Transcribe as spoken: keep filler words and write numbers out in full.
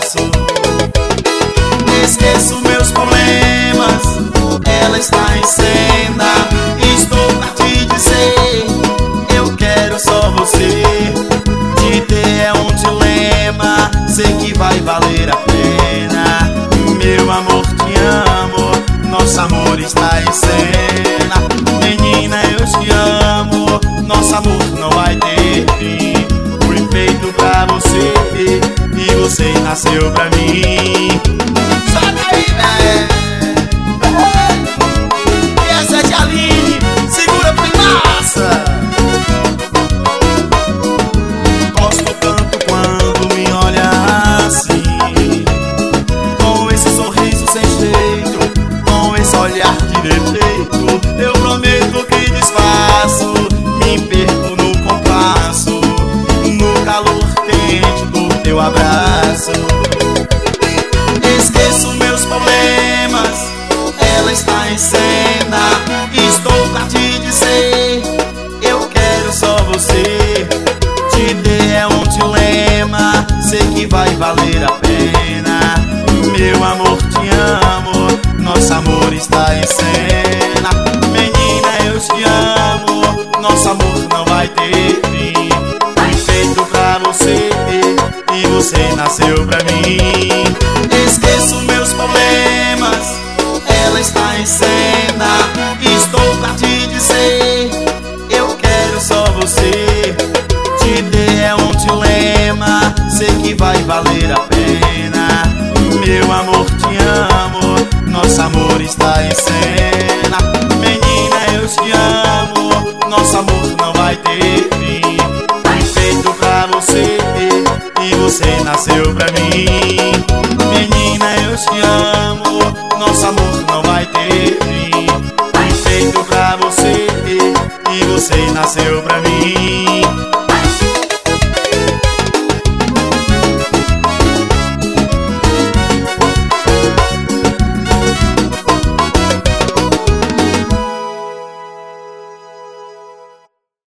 abraço. Esqueço meus problemas, ela está em cena. Estou pra te dizer, eu quero só você. Te ter é um dilema, sei que vai valer a pena. Meu amor, te amo, nosso amor está em cena. Menina, eu te amo, nosso amor não vai ter fim. Fui feito pra você e você nasceu pra mim. Sobe aí, né? E essa é de Aline, segura pra massa. Gosto tanto quando me olha assim, com esse sorriso sem jeito, com esse olhar de defeito. Eu prometo que desfaço, me perco no compasso, no calor quente do teu abraço. Esqueço meus problemas, ela está em cena. Estou pra te dizer, eu quero só você. Te ter é um dilema, sei que vai valer a pena. Meu amor, te amo, nosso amor está em cena. Menina, eu te amo, nosso amor não vai ter fim. Fui feito pra você e você nasceu pra mim. Esqueço meus problemas, ela está em cena. Estou pra te dizer, eu quero só você. Te ter é um dilema, sei que vai valer a pena. Meu amor, te amo, nosso amor está em cena. Menina, eu te amo, nosso amor não vai ter fim. Fui feito pra você e você nasceu pra mim. Menina, eu te amo, nosso amor não vai ter fim. Fui feito pra você e você nasceu pra mim.